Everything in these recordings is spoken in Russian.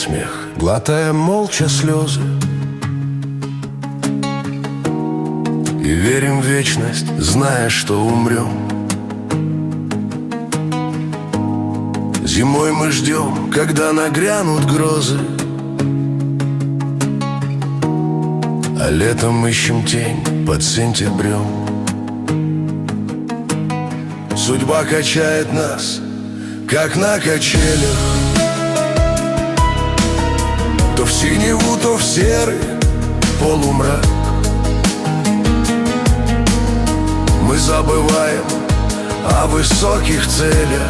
смех, глотая молча слезы. И верим в вечность, зная, что умрем. Зимой мы ждем, когда нагрянут грозы, а летом ищем тень под сентябрем. Судьба качает нас, как на качелях, то в синеву, то в серый полумрак. Мы забываем о высоких целях,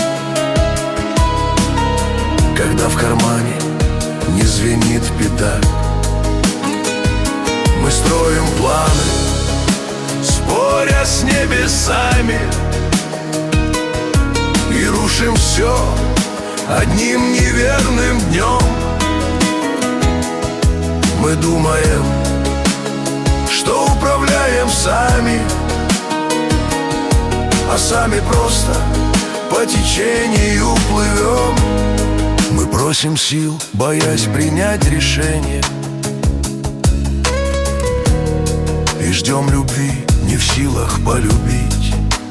когда в кармане не звенит пятак. Мы строим планы, споря с небесами, и рушим все одним неверным днем. Мы думаем, что управляем сами, а сами просто по течению плывем. Мы просим сил, боясь принять решение, и ждем любви, не в силах полюбить.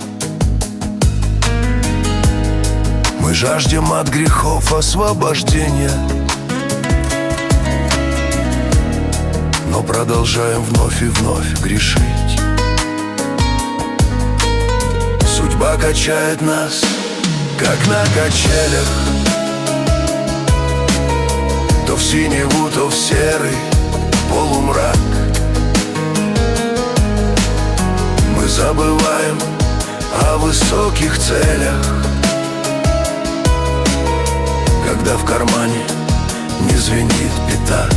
Мы жаждем от грехов освобождения, но продолжаем вновь и вновь грешить. Судьба качает нас, как на качелях, то в синеву, то в серый полумрак. Мы забываем о высоких целях, когда в кармане не звенит пятак.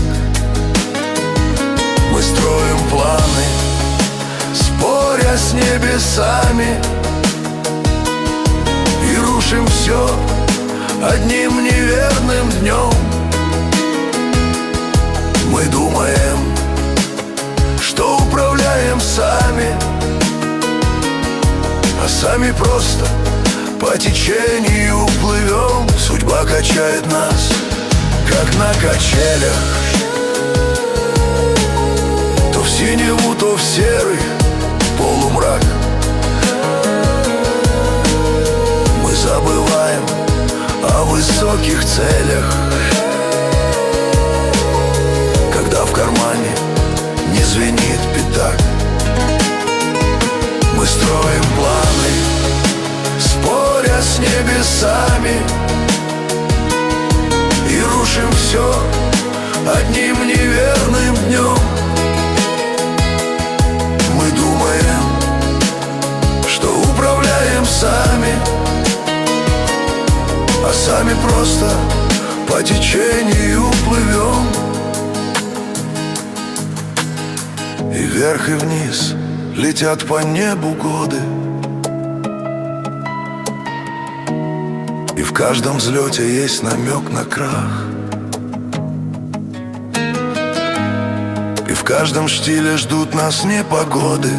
Мы строим планы, споря с небесами, и рушим все одним неверным днем. Мы думаем, что управляем сами, а сами просто по течению плывем. Судьба качает нас, как на качелях, то в синеву, то в серый полумрак. Мы забываем о высоких целях, когда в кармане не звенит пятак. Мы строим планы, споря с небесами, и рушим все одним неверным днем. Мы думаем, что управляем сами, а сами просто по течению плывем. И вверх, и вниз летят по небу годы, и в каждом взлете есть намек на крах, и в каждом штиле ждут нас непогоды.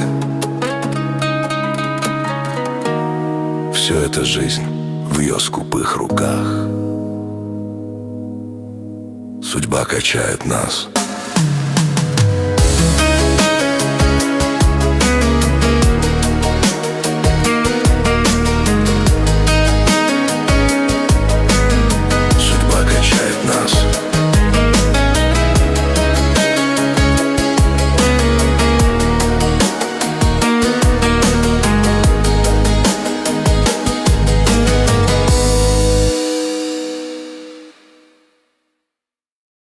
Все это жизнь в ее скупых руках. Судьба качает нас,